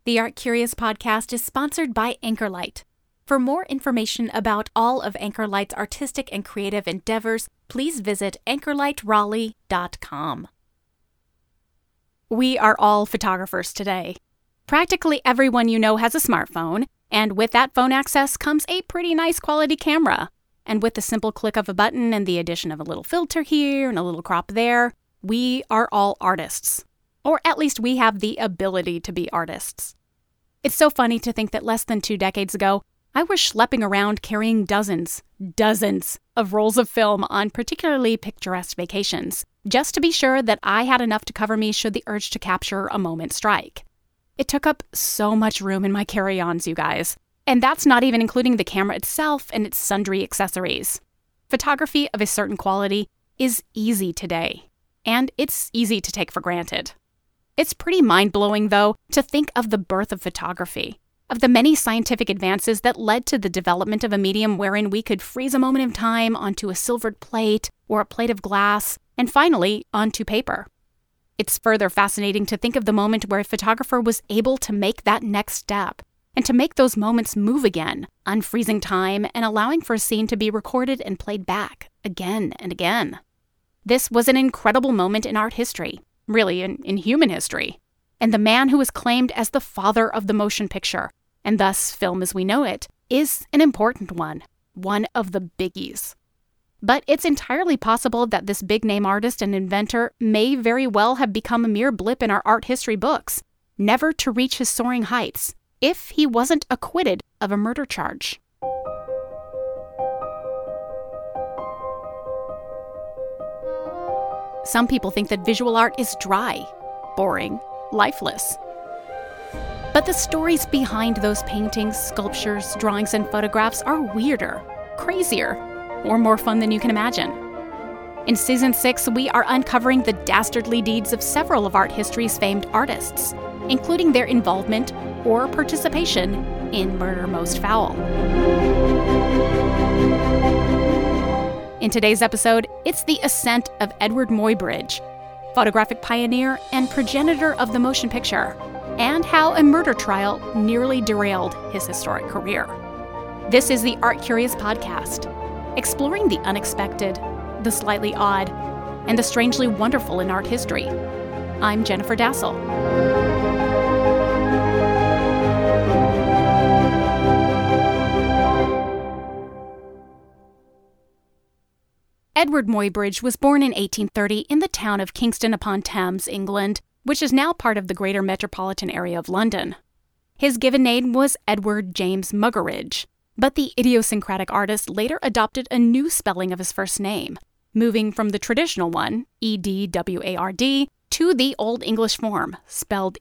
The Art Curious podcast is sponsored by Anchorlight. For more information about all of Anchorlight's artistic and creative endeavors, please visit anchorlightraleigh.com. We are all photographers today. Practically everyone you know has a smartphone, and with that phone access comes a pretty nice quality camera. And with the simple click of a button and the addition of a little filter here and a little crop there, we are all artists. Or at least we have the ability to be artists. It's so funny to think that less than 2 decades ago, I was schlepping around carrying dozens of rolls of film on particularly picturesque vacations, just to be sure that I had enough to cover me should the urge to capture a moment strike. It took up so much room in my carry-ons, you guys. And that's not even including the camera itself and its sundry accessories. Photography of a certain quality is easy today, and it's easy to take for granted. It's pretty mind-blowing, though, to think of the birth of photography, of the many scientific advances that led to the development of a medium wherein we could freeze a moment of time onto a silvered plate or a plate of glass, and finally, onto paper. It's further fascinating to think of the moment where a photographer was able to make that next step, and to make those moments move again, unfreezing time and allowing for a scene to be recorded and played back again and again. This was an incredible moment in art history. Really, in human history. And the man who is claimed as the father of the motion picture, and thus film as we know it, is an important one of the biggies. But it's entirely possible that this big-name artist and inventor may very well have become a mere blip in our art history books, never to reach his soaring heights, if he wasn't acquitted of a murder charge. Some people think that visual art is dry, boring, lifeless. But the stories behind those paintings, sculptures, drawings, and photographs are weirder, crazier, or more fun than you can imagine. In Season 6, we are uncovering the dastardly deeds of several of art history's famed artists, including their involvement or participation in Murder Most Foul. In today's episode, it's the ascent of Edward Muybridge, photographic pioneer and progenitor of the motion picture, and how a murder trial nearly derailed his historic career. This is the Art Curious podcast, exploring the unexpected, the slightly odd, and the strangely wonderful in art history. I'm Jennifer Dassel. Edward Muybridge was born in 1830 in the town of Kingston-upon-Thames, England, which is now part of the greater metropolitan area of London. His given name was Edward James Muggeridge, but the idiosyncratic artist later adopted a new spelling of his first name, moving from the traditional one, Edward, to the Old English form, spelled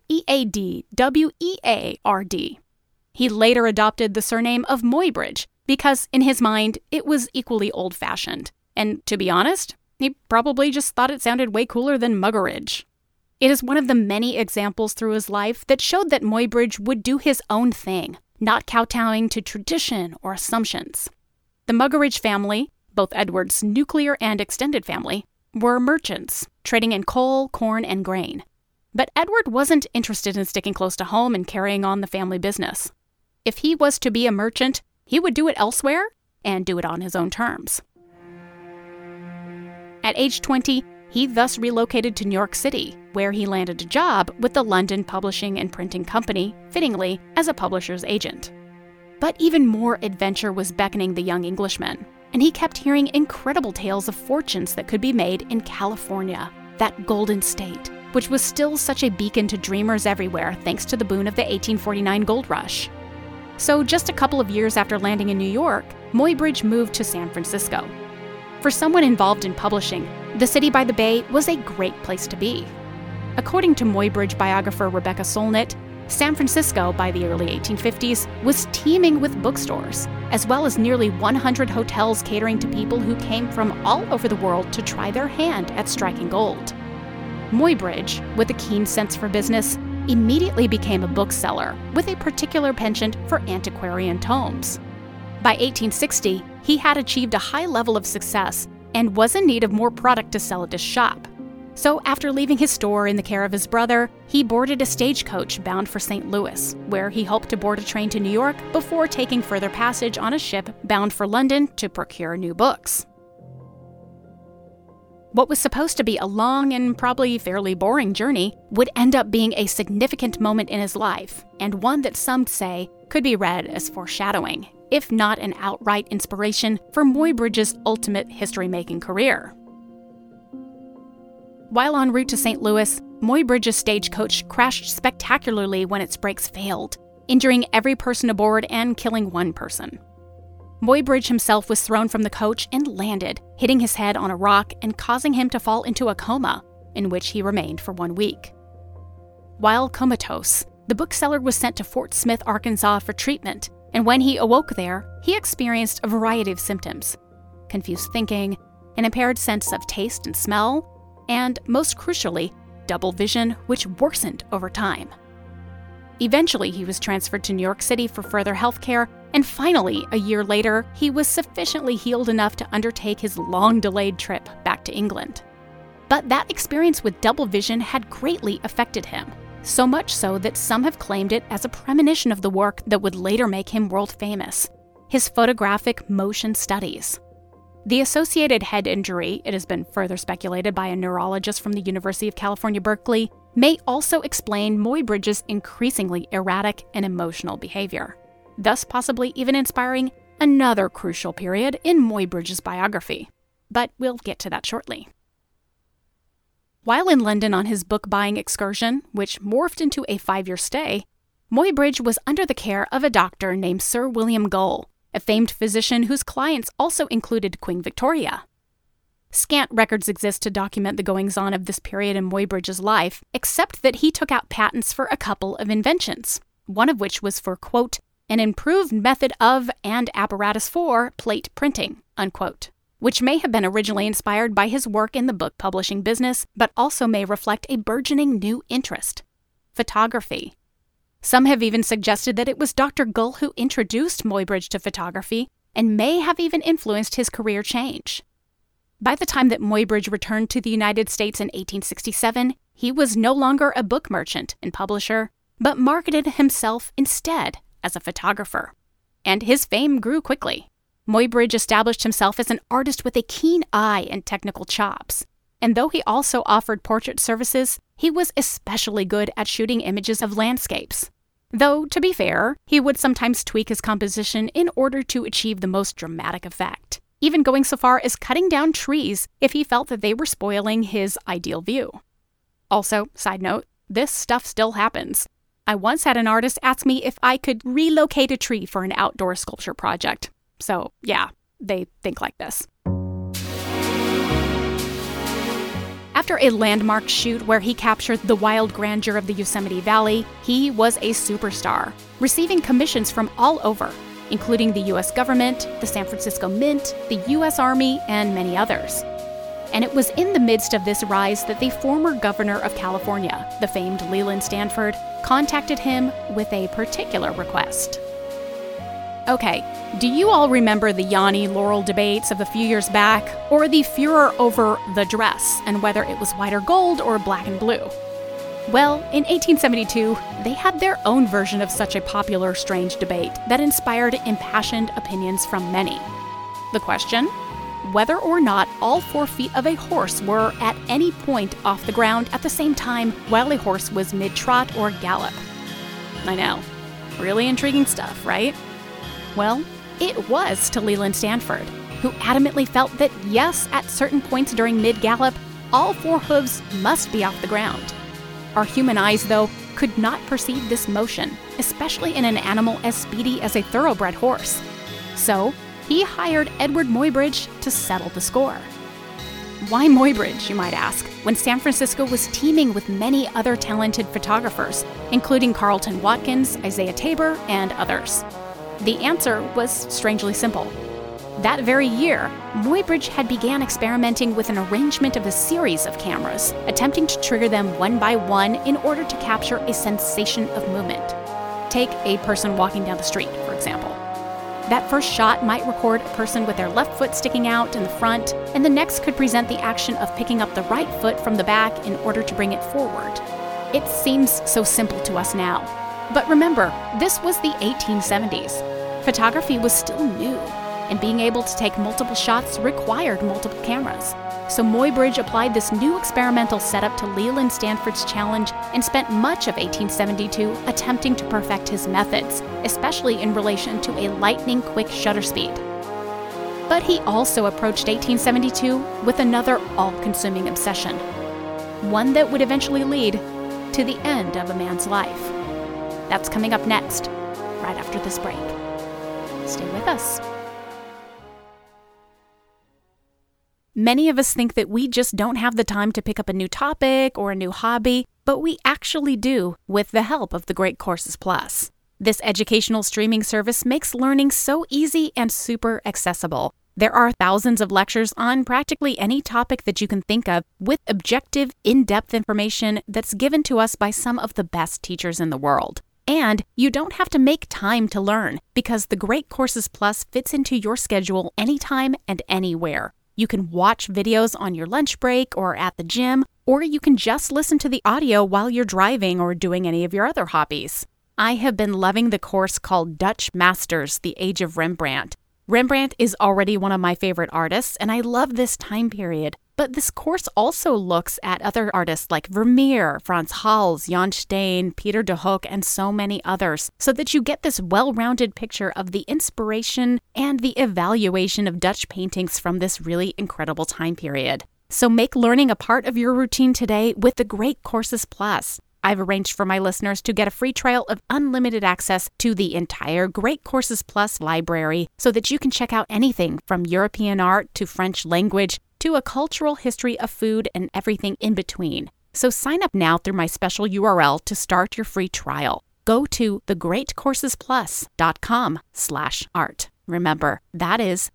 Eadweard. He later adopted the surname of Muybridge because, in his mind, it was equally old-fashioned. And to be honest, he probably just thought it sounded way cooler than Muggeridge. It is one of the many examples through his life that showed that Muybridge would do his own thing, not kowtowing to tradition or assumptions. The Muggeridge family, both Edward's nuclear and extended family, were merchants, trading in coal, corn, and grain. But Edward wasn't interested in sticking close to home and carrying on the family business. If he was to be a merchant, he would do it elsewhere and do it on his own terms. At age 20, he thus relocated to New York City, where he landed a job with the London Publishing and Printing Company, fittingly, as a publisher's agent. But even more adventure was beckoning the young Englishman, and he kept hearing incredible tales of fortunes that could be made in California, that golden state, which was still such a beacon to dreamers everywhere thanks to the boon of the 1849 gold rush. So just a couple of years after landing in New York, Muybridge moved to San Francisco. For someone involved in publishing, the city by the bay was a great place to be. According to Muybridge biographer Rebecca Solnit, San Francisco, by the early 1850s, was teeming with bookstores, as well as nearly 100 hotels catering to people who came from all over the world to try their hand at striking gold. Muybridge, with a keen sense for business, immediately became a bookseller with a particular penchant for antiquarian tomes. By 1860, he had achieved a high level of success and was in need of more product to sell at his shop. So after leaving his store in the care of his brother, he boarded a stagecoach bound for St. Louis, where he hoped to board a train to New York before taking further passage on a ship bound for London to procure new books. What was supposed to be a long and probably fairly boring journey would end up being a significant moment in his life, and one that some say could be read as foreshadowing, if not an outright inspiration for Muybridge's ultimate history-making career. While en route to St. Louis, Muybridge's stagecoach crashed spectacularly when its brakes failed, injuring every person aboard and killing one person. Muybridge himself was thrown from the coach and landed, hitting his head on a rock and causing him to fall into a coma, in which he remained for 1 week. While comatose, the bookseller was sent to Fort Smith, Arkansas for treatment, and when he awoke there, he experienced a variety of symptoms: confused thinking, an impaired sense of taste and smell, and, most crucially, double vision, which worsened over time. Eventually, he was transferred to New York City for further health care, and finally, a year later, he was sufficiently healed enough to undertake his long-delayed trip back to England. But that experience with double vision had greatly affected him, so much so that some have claimed it as a premonition of the work that would later make him world famous: his photographic motion studies. The associated head injury, it has been further speculated by a neurologist from the University of California, Berkeley, may also explain Muybridge's increasingly erratic and emotional behavior, thus possibly even inspiring another crucial period in Muybridge's biography. But we'll get to that shortly. While in London on his book-buying excursion, which morphed into a 5-year stay, Muybridge was under the care of a doctor named Sir William Gull, a famed physician whose clients also included Queen Victoria. Scant records exist to document the goings-on of this period in Muybridge's life, except that he took out patents for a couple of inventions, one of which was for, quote, an improved method of and apparatus for plate printing, unquote, which may have been originally inspired by his work in the book publishing business, but also may reflect a burgeoning new interest: photography. Some have even suggested that it was Dr. Gull who introduced Muybridge to photography and may have even influenced his career change. By the time that Muybridge returned to the United States in 1867, he was no longer a book merchant and publisher, but marketed himself instead as a photographer. And his fame grew quickly. Muybridge established himself as an artist with a keen eye and technical chops. And though he also offered portrait services, he was especially good at shooting images of landscapes. Though, to be fair, he would sometimes tweak his composition in order to achieve the most dramatic effect, even going so far as cutting down trees if he felt that they were spoiling his ideal view. Also, side note, this stuff still happens. I once had an artist ask me if I could relocate a tree for an outdoor sculpture project. So, yeah, they think like this. After a landmark shoot where he captured the wild grandeur of the Yosemite Valley, he was a superstar, receiving commissions from all over, including the U.S. government, the San Francisco Mint, the U.S. Army, and many others. And it was in the midst of this rise that the former governor of California, the famed Leland Stanford, contacted him with a particular request. Okay, do you all remember the Yanni Laurel debates of a few years back, or the furor over the dress and whether it was white or gold or black and blue? Well, in 1872, they had their own version of such a popular, strange debate that inspired impassioned opinions from many. The question? Whether or not all 4 feet of a horse were at any point off the ground at the same time while a horse was mid-trot or gallop. I know, really intriguing stuff, right? Well, it was to Leland Stanford, who adamantly felt that yes, at certain points during mid-gallop, all 4 hooves must be off the ground. Our human eyes, though, could not perceive this motion, especially in an animal as speedy as a thoroughbred horse. So, he hired Edward Muybridge to settle the score. Why Muybridge, you might ask, when San Francisco was teeming with many other talented photographers, including Carlton Watkins, Isaiah Tabor, and others? The answer was strangely simple. That very year, Muybridge had began experimenting with an arrangement of a series of cameras, attempting to trigger them one by one in order to capture a sensation of movement. Take a person walking down the street, for example. That first shot might record a person with their left foot sticking out in the front, and the next could present the action of picking up the right foot from the back in order to bring it forward. It seems so simple to us now. But remember, this was the 1870s. Photography was still new, and being able to take multiple shots required multiple cameras. So Muybridge applied this new experimental setup to Leland Stanford's challenge and spent much of 1872 attempting to perfect his methods, especially in relation to a lightning-quick shutter speed. But he also approached 1872 with another all-consuming obsession, one that would eventually lead to the end of a man's life. That's coming up next, right after this break. Stay with us. Many of us think that we just don't have the time to pick up a new topic or a new hobby, but we actually do with the help of the Great Courses Plus. This educational streaming service makes learning so easy and super accessible. There are thousands of lectures on practically any topic that you can think of, with objective, in-depth information that's given to us by some of the best teachers in the world. And you don't have to make time to learn, because the Great Courses Plus fits into your schedule anytime and anywhere. You can watch videos on your lunch break or at the gym, or you can just listen to the audio while you're driving or doing any of your other hobbies. I have been loving the course called Dutch Masters, The Age of Rembrandt. Rembrandt is already one of my favorite artists, and I love this time period. But this course also looks at other artists like Vermeer, Frans Hals, Jan Steen, Peter de Hoek, and so many others, so that you get this well-rounded picture of the inspiration and the evaluation of Dutch paintings from this really incredible time period. So make learning a part of your routine today with the Great Courses Plus. I've arranged for my listeners to get a free trial of unlimited access to the entire Great Courses Plus library, so that you can check out anything from European art to French language to a cultural history of food and everything in between. So sign up now through my special URL to start your free trial. Go to thegreatcoursesplus.com/art. Remember, that is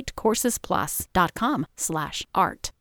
thegreatcoursesplus.com/art.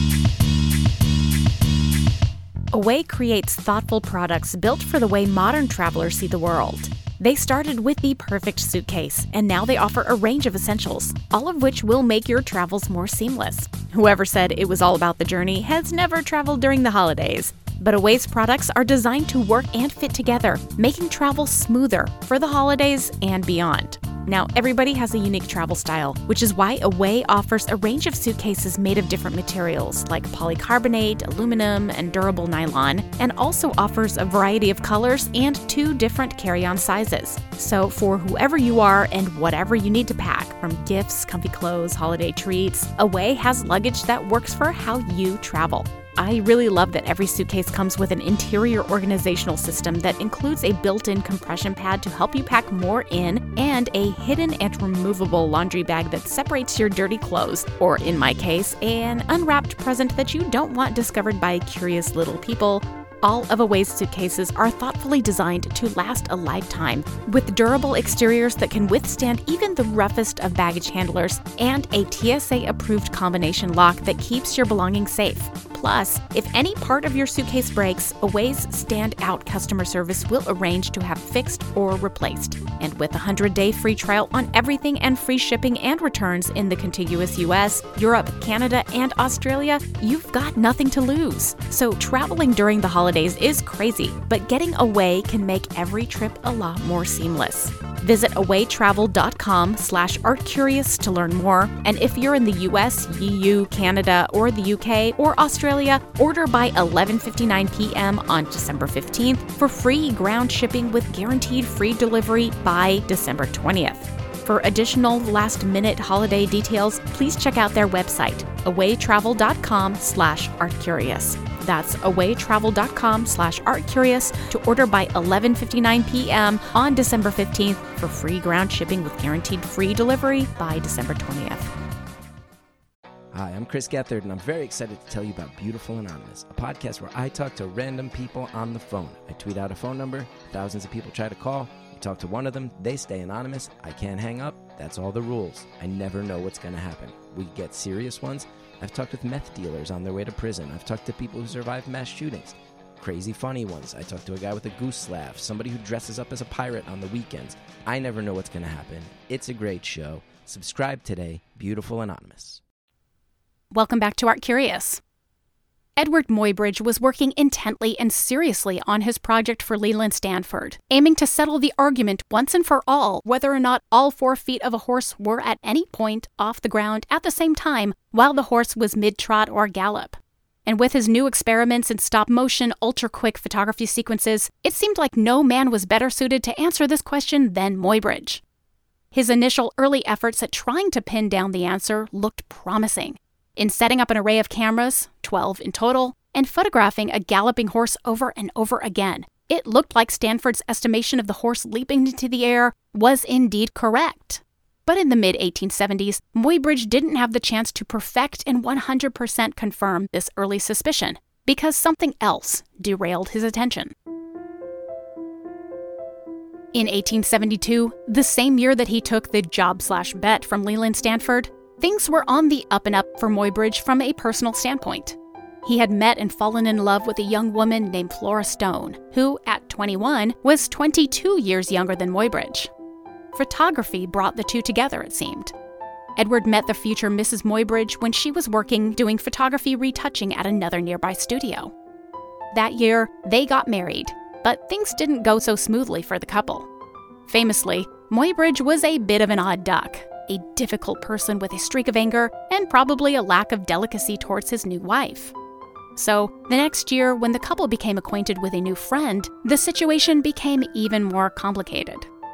Away creates thoughtful products built for the way modern travelers see the world. They started with the perfect suitcase, and now they offer a range of essentials, all of which will make your travels more seamless. Whoever said it was all about the journey has never traveled during the holidays. But Away's products are designed to work and fit together, making travel smoother for the holidays and beyond. Now, everybody has a unique travel style, which is why Away offers a range of suitcases made of different materials like polycarbonate, aluminum, and durable nylon, and also offers a variety of colors and 2 different carry-on sizes. So for whoever you are and whatever you need to pack, from gifts, comfy clothes, holiday treats, Away has luggage that works for how you travel. I really love that every suitcase comes with an interior organizational system that includes a built-in compression pad to help you pack more in, and a hidden and removable laundry bag that separates your dirty clothes, or in my case, an unwrapped present that you don't want discovered by curious little people. All of Away's suitcases are thoughtfully designed to last a lifetime, with durable exteriors that can withstand even the roughest of baggage handlers, and a TSA-approved combination lock that keeps your belongings safe. Plus, if any part of your suitcase breaks, Away's standout customer service will arrange to have fixed or replaced. And with a 100-day free trial on everything and free shipping and returns in the contiguous US, Europe, Canada, and Australia, you've got nothing to lose. So traveling during the holidays is crazy, but getting Away can make every trip a lot more seamless. Visit awaytravel.com/artcurious to learn more. And if you're in the US, EU, Canada, or the UK, or Australia, order by 11:59 p.m. on December 15th for free ground shipping with guaranteed free delivery by December 20th. For additional last-minute holiday details, please check out their website, awaytravel.com/artcurious. That's awaytravel.com/artcurious to order by 11:59 p.m. on December 15th for free ground shipping with guaranteed free delivery by December 20th. Hi, I'm Chris Gethard, and I'm very excited to tell you about Beautiful Anonymous, a podcast where I talk to random people on the phone. I tweet out a phone number, thousands of people try to call. You talk to one of them, they stay anonymous. I can't hang up. That's all the rules. I never know what's going to happen. We get serious ones. I've talked with meth dealers on their way to prison. I've talked to people who survived mass shootings. crazy funny ones. I talk to a guy with a goose laugh, somebody who dresses up as a pirate on the weekends. I never know what's going to happen. It's a great show. Subscribe today, Beautiful Anonymous. Welcome back to Art Curious. Edward Muybridge was working intently and seriously on his project for Leland Stanford, aiming to settle the argument once and for all whether or not all 4 feet of a horse were at any point off the ground at the same time while the horse was mid-trot or gallop. And with his new experiments in stop-motion, ultra-quick photography sequences, it seemed like no man was better suited to answer this question than Muybridge. His initial early efforts at trying to pin down the answer looked promising. In setting up an array of cameras, 12 in total, and photographing a galloping horse over and over again, it looked like Stanford's estimation of the horse leaping into the air was indeed correct. But in the mid-1870s, Muybridge didn't have the chance to perfect and 100% confirm this early suspicion, because something else derailed his attention. In 1872, the same year that he took the job/bet from Leland Stanford, things were on the up and up for Muybridge from a personal standpoint. He had met and fallen in love with a young woman named Flora Stone, who, at 21, was 22 years younger than Muybridge. Photography brought the two together, it seemed. Edward met the future Mrs. Muybridge when she was working doing photography retouching at another nearby studio. That year, they got married, but things didn't go so smoothly for the couple. Famously, Muybridge was a bit of an odd duck, a difficult person with a streak of anger and probably a lack of delicacy towards his new wife. So, the next year, when the couple became acquainted with a new friend, the situation became even more complicated.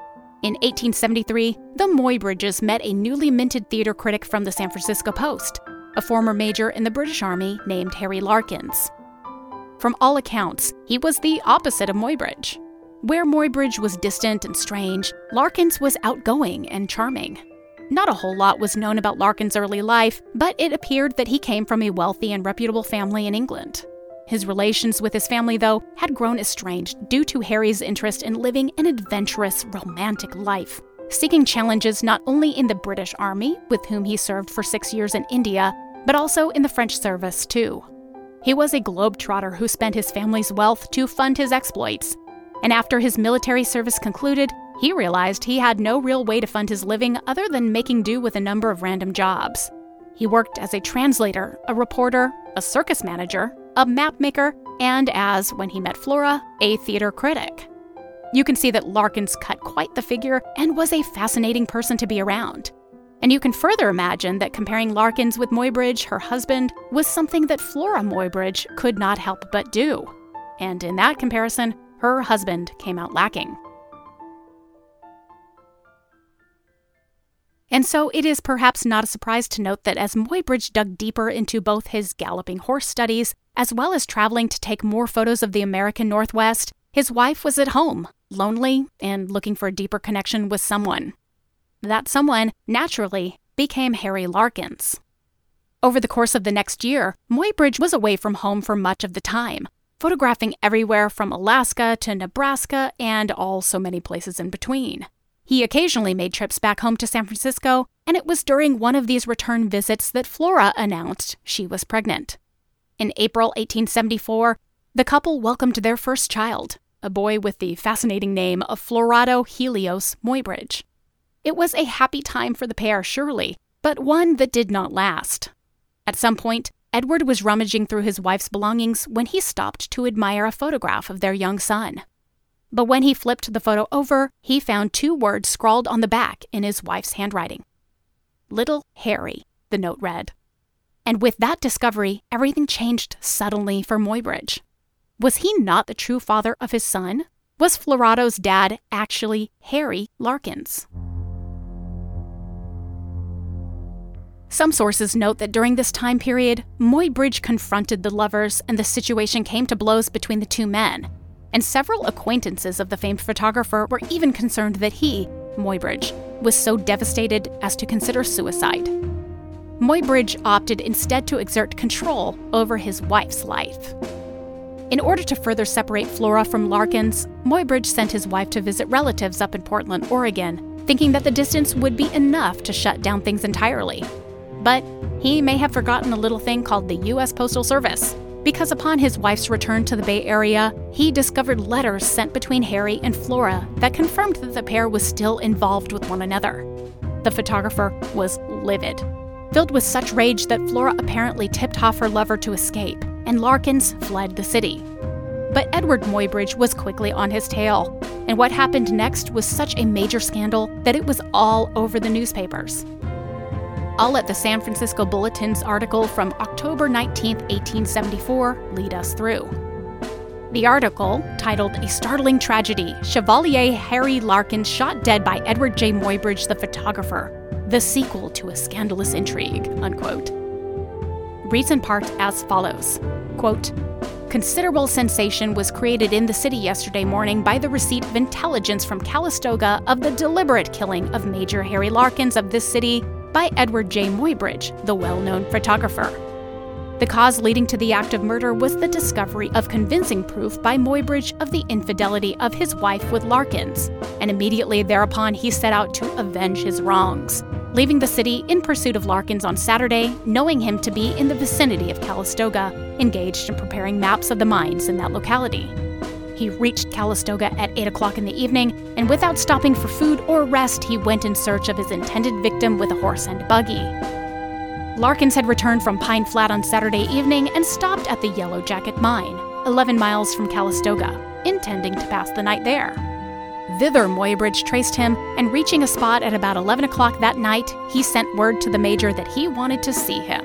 In 1873, the Muybridges met a newly minted theater critic from the San Francisco Post, a former major in the British Army named Harry Larkins. From all accounts, he was the opposite of Muybridge. Where Muybridge was distant and strange, Larkins was outgoing and charming. Not a whole lot was known about Larkins' early life, but it appeared that he came from a wealthy and reputable family in England. His relations with his family, though, had grown estranged due to Harry's interest in living an adventurous, romantic life, seeking challenges not only in the British Army, with whom he served for 6 years in India, but also in the French service, too. He was a globetrotter who spent his family's wealth to fund his exploits, and after his military service concluded, he realized he had no real way to fund his living other than making do with a number of random jobs. He worked as a translator, a reporter, a circus manager, a mapmaker, and as, when he met Flora, a theater critic. You can see that Larkins cut quite the figure and was a fascinating person to be around. And you can further imagine that comparing Larkins with Muybridge, her husband, was something that Flora Muybridge could not help but do. And in that comparison, her husband came out lacking. And so it is perhaps not a surprise to note that as Muybridge dug deeper into both his galloping horse studies, as well as traveling to take more photos of the American Northwest, his wife was at home, lonely, and looking for a deeper connection with someone. That someone, naturally, became Harry Larkins. Over the course of the next year, Muybridge was away from home for much of the time, photographing everywhere from Alaska to Nebraska and all so many places in between. He occasionally made trips back home to San Francisco, and it was during one of these return visits that Flora announced she was pregnant. In April 1874, the couple welcomed their first child, a boy with the fascinating name of Florado Helios Muybridge. It was a happy time for the pair, surely, but one that did not last. At some point, Edward was rummaging through his wife's belongings when he stopped to admire a photograph of their young son. But when he flipped the photo over, he found 2 words scrawled on the back in his wife's handwriting. "Little Harry," the note read. And with that discovery, everything changed suddenly for Muybridge. Was he not the true father of his son? Was Florado's dad actually Harry Larkins? Some sources note that during this time period, Muybridge confronted the lovers and the situation came to blows between the 2 men. And several acquaintances of the famed photographer were even concerned that he, Muybridge, was so devastated as to consider suicide. Muybridge opted instead to exert control over his wife's life. In order to further separate Flora from Larkins, Muybridge sent his wife to visit relatives up in Portland, Oregon, thinking that the distance would be enough to shut down things entirely. But he may have forgotten a little thing called the U.S. Postal Service. because upon his wife's return to the Bay Area, he discovered letters sent between Harry and Flora that confirmed that the pair was still involved with one another. The photographer was livid, filled with such rage that Flora apparently tipped off her lover to escape, and Larkins fled the city. But Edward Muybridge was quickly on his tail, and what happened next was such a major scandal that it was all over the newspapers. I'll let the San Francisco Bulletin's article from October 19, 1874, lead us through. The article, titled "A Startling Tragedy, Chevalier Harry Larkins Shot Dead by Edward J. Muybridge the Photographer, the Sequel to a Scandalous Intrigue," unquote, reads in part as follows, quote, "Considerable sensation was created in the city yesterday morning by the receipt of intelligence from Calistoga of the deliberate killing of Major Harry Larkins of this city by Edward J. Muybridge, the well-known photographer. The cause leading to the act of murder was the discovery of convincing proof by Muybridge of the infidelity of his wife with Larkins, and immediately thereupon he set out to avenge his wrongs, leaving the city in pursuit of Larkins on Saturday, knowing him to be in the vicinity of Calistoga, engaged in preparing maps of the mines in that locality. He reached Calistoga at 8 o'clock in the evening, and without stopping for food or rest, he went in search of his intended victim with a horse and buggy. Larkins had returned from Pine Flat on Saturday evening and stopped at the Yellow Jacket Mine, 11 miles from Calistoga, intending to pass the night there. Thither Muybridge traced him, and reaching a spot at about 11 o'clock that night, he sent word to the major that he wanted to see him.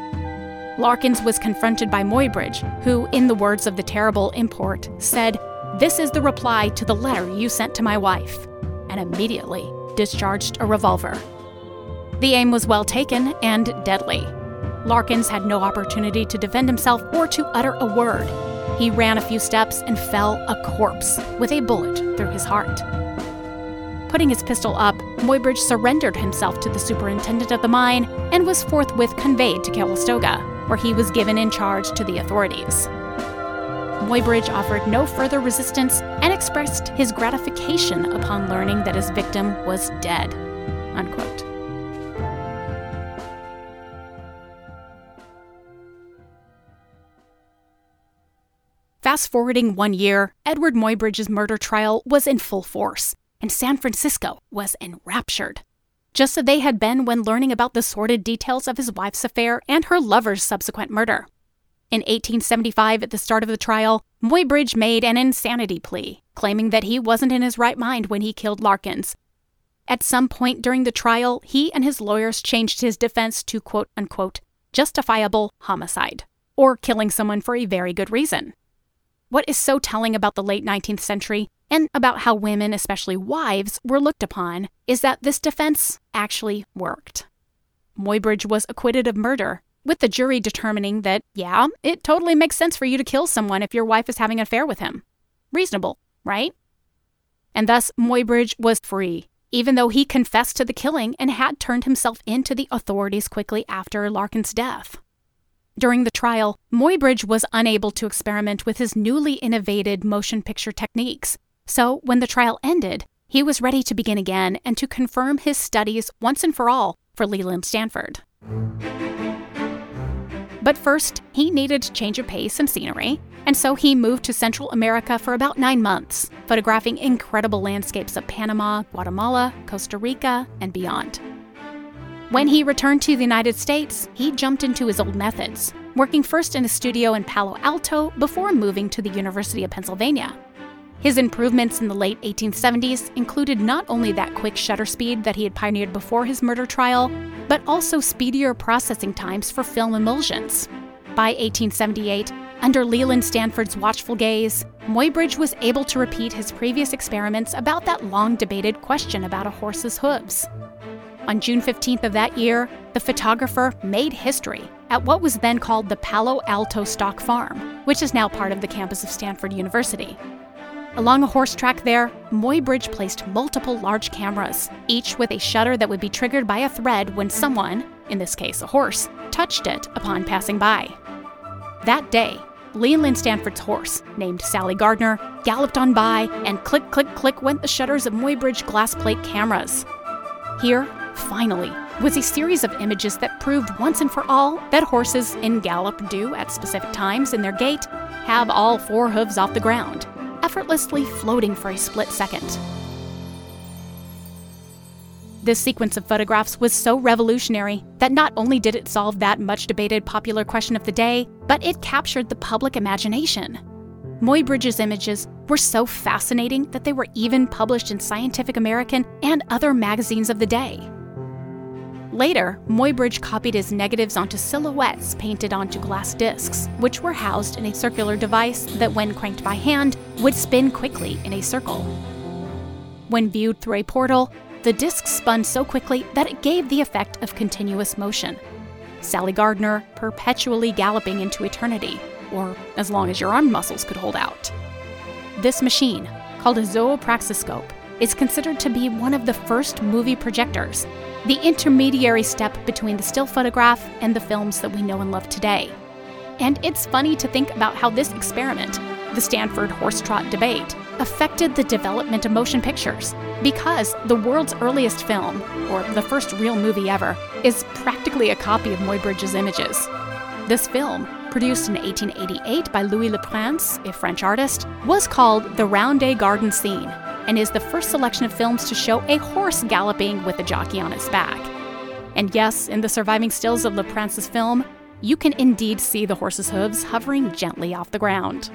Larkins was confronted by Muybridge, who, in the words of the terrible import, said, "This is the reply to the letter you sent to my wife," and immediately discharged a revolver. The aim was well taken and deadly. Larkins had no opportunity to defend himself or to utter a word. He ran a few steps and fell a corpse with a bullet through his heart. Putting his pistol up, Muybridge surrendered himself to the superintendent of the mine and was forthwith conveyed to Calistoga, where he was given in charge to the authorities. Muybridge offered no further resistance and expressed his gratification upon learning that his victim was dead, unquote. Fast-forwarding 1 year, Edward Muybridge's murder trial was in full force, and San Francisco was enraptured, just as they had been when learning about the sordid details of his wife's affair and her lover's subsequent murder. In 1875, at the start of the trial, Muybridge made an insanity plea, claiming that he wasn't in his right mind when he killed Larkins. At some point during the trial, he and his lawyers changed his defense to quote-unquote justifiable homicide, or killing someone for a very good reason. What is so telling about the late 19th century, and about how women, especially wives, were looked upon, is that this defense actually worked. Muybridge was acquitted of murder, with the jury determining that, yeah, it totally makes sense for you to kill someone if your wife is having an affair with him. Reasonable, right? And thus, Muybridge was free, even though he confessed to the killing and had turned himself in to the authorities quickly after Larkins' death. During the trial, Muybridge was unable to experiment with his newly innovated motion picture techniques, so when the trial ended, he was ready to begin again and to confirm his studies once and for all for Leland Stanford. But first, he needed to change of pace and scenery, and so he moved to Central America for about 9 months, photographing incredible landscapes of Panama, Guatemala, Costa Rica, and beyond. When he returned to the United States, he jumped into his old methods, working first in a studio in Palo Alto before moving to the University of Pennsylvania. His improvements in the late 1870s included not only that quick shutter speed that he had pioneered before his murder trial, but also speedier processing times for film emulsions. By 1878, under Leland Stanford's watchful gaze, Muybridge was able to repeat his previous experiments about that long-debated question about a horse's hooves. On June 15th of that year, the photographer made history at what was then called the Palo Alto Stock Farm, which is now part of the campus of Stanford University. Along a horse track there, Muybridge placed multiple large cameras, each with a shutter that would be triggered by a thread when someone, in this case a horse, touched it upon passing by. That day, Leland Stanford's horse, named Sally Gardner, galloped on by, and click, click, click went the shutters of Muybridge glass plate cameras. Here, finally, was a series of images that proved once and for all that horses in gallop do at specific times in their gait have all 4 hooves off the ground, effortlessly floating for a split second. This sequence of photographs was so revolutionary that not only did it solve that much-debated popular question of the day, but it captured the public imagination. Muybridge's images were so fascinating that they were even published in Scientific American and other magazines of the day. Later, Muybridge copied his negatives onto silhouettes painted onto glass discs, which were housed in a circular device that, when cranked by hand, would spin quickly in a circle. When viewed through a portal, the disc spun so quickly that it gave the effect of continuous motion. Sally Gardner perpetually galloping into eternity, or as long as your arm muscles could hold out. This machine, called a zoopraxiscope, is considered to be one of the first movie projectors, the intermediary step between the still photograph and the films that we know and love today. And it's funny to think about how this experiment, the Stanford horse trot debate, affected the development of motion pictures, because the world's earliest film, or the first real movie ever, is practically a copy of Muybridge's images. This film, produced in 1888 by Louis Le Prince, a French artist, was called The Round des Gardens Scene, and is the first selection of films to show a horse galloping with a jockey on its back. And yes, in the surviving stills of Le Prince's film, you can indeed see the horse's hooves hovering gently off the ground.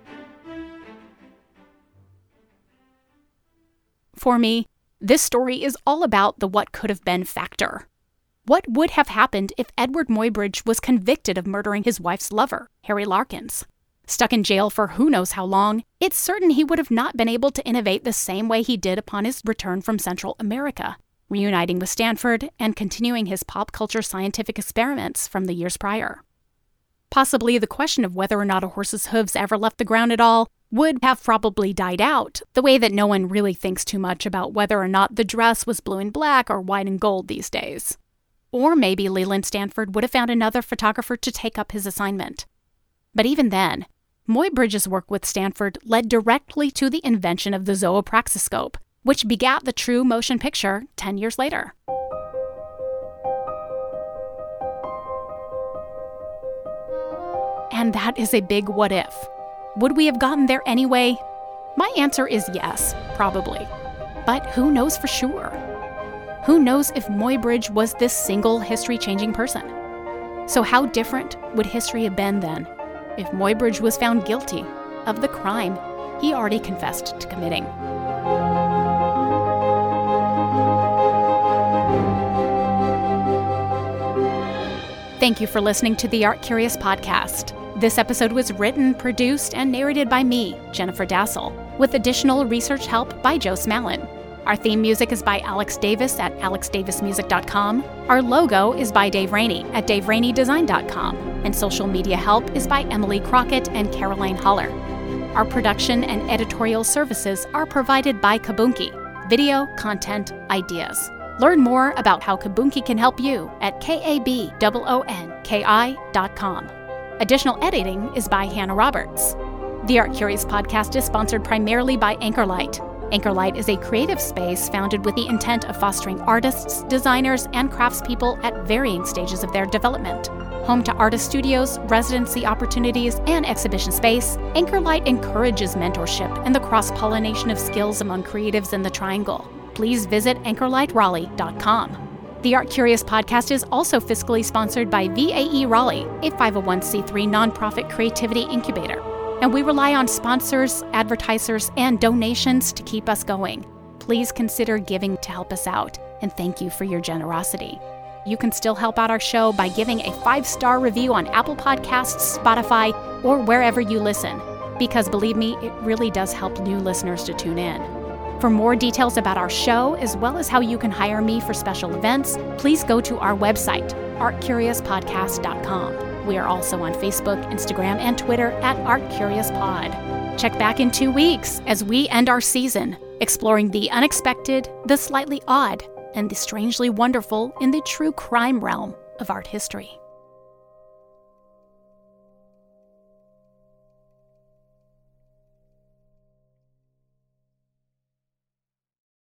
For me, this story is all about the what could have been factor. What would have happened if Edward Muybridge was convicted of murdering his wife's lover, Harry Larkins? Stuck in jail for who knows how long, it's certain he would have not been able to innovate the same way he did upon his return from Central America, reuniting with Stanford and continuing his pop culture scientific experiments from the years prior. Possibly the question of whether or not a horse's hooves ever left the ground at all would have probably died out, the way that no one really thinks too much about whether or not the dress was blue and black or white and gold these days. Or maybe Leland Stanford would have found another photographer to take up his assignment. But even then, Muybridge's work with Stanford led directly to the invention of the zoopraxiscope, which begat the true motion picture 10 years later. And that is a big what if. Would we have gotten there anyway? My answer is yes, probably. But who knows for sure? Who knows if Muybridge was this single history-changing person? So how different would history have been then if Muybridge was found guilty of the crime he already confessed to committing? Thank you for listening to the Art Curious podcast. This episode was written, produced, and narrated by me, Jennifer Dassel, with additional research help by Joe Smallin. Our theme music is by Alex Davis at alexdavismusic.com. Our logo is by Dave Rainey at daveраineydesign.com. And social media help is by Emily Crockett and Caroline Holler. Our production and editorial services are provided by Kabunki, video content ideas. Learn more about how Kabunki can help you at kabonki.com. Additional editing is by Hannah Roberts. The Art Curious podcast is sponsored primarily by Anchorlight. Anchorlight is a creative space founded with the intent of fostering artists, designers, and craftspeople at varying stages of their development. Home to artist studios, residency opportunities, and exhibition space, Anchorlight encourages mentorship and the cross-pollination of skills among creatives in the Triangle. Please visit anchorlightraleigh.com. The Art Curious podcast is also fiscally sponsored by VAE Raleigh, a 501c3 nonprofit creativity incubator. And we rely on sponsors, advertisers, and donations to keep us going. Please consider giving to help us out, and thank you for your generosity. You can still help out our show by giving a 5-star review on Apple Podcasts, Spotify, or wherever you listen, because believe me, it really does help new listeners to tune in. For more details about our show, as well as how you can hire me for special events, please go to our website, artcuriouspodcast.com. We are also on Facebook, Instagram, and Twitter at ArtCuriousPod. Check back in 2 weeks as we end our season, exploring the unexpected, the slightly odd, and the strangely wonderful in the true crime realm of art history.